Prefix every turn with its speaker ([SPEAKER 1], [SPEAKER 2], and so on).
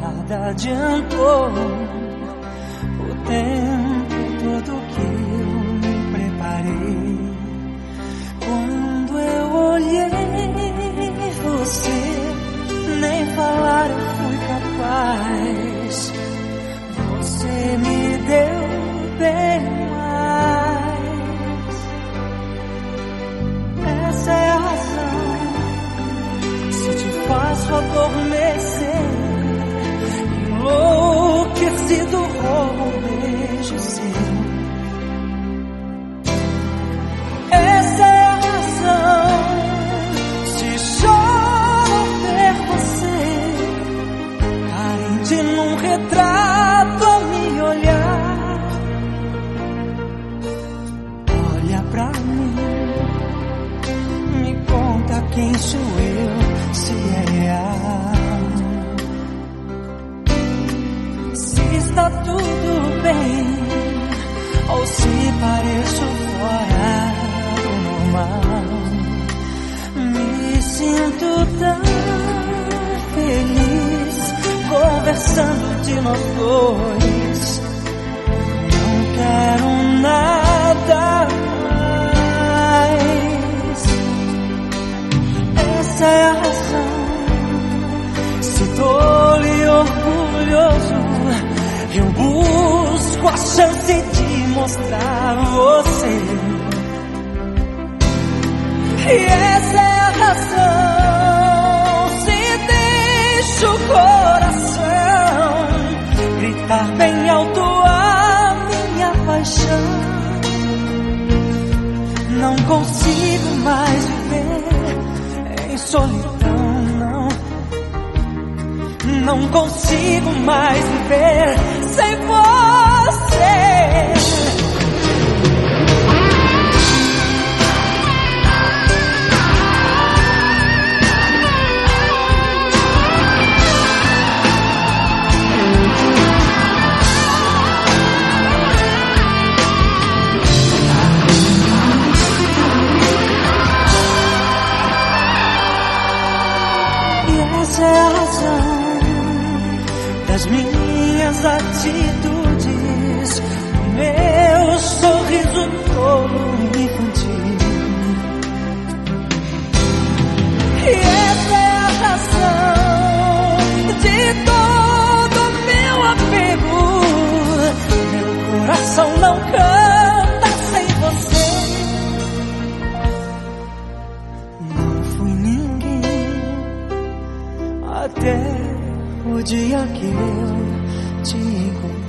[SPEAKER 1] nada adiantou. O tempo todo que eu me preparei, quando eu olhei você, nem falar eu fui capaz. Você me deu bem mais. Essa é a razão, se te faço adormecer, enlouquecido roubo um beijo seu. Essa é a razão, se choro ao ver você, carente num retrato a me olhar. Olha pra mim, me conta quem sou eu, se é real, se está tudo bem, ou se pareço fora do normal. Me sinto tão feliz conversando de nós dois. Não quero nada mais. Essa é a razão, se tolo e orgulhoso, eu busco a chance de mostrar você. E essa é a razão, se deixo o coração gritar bem alto a minha paixão. Não consigo mais viver em solidão, não. Não consigo mais viver sem você. Essa é a razão das minhas atitudes, do meu sorriso tolo infantil. E essa é a razão de todo o meu apego. Meu coração não canta sem você. Não fui ninguém até o dia que eu te encontrei.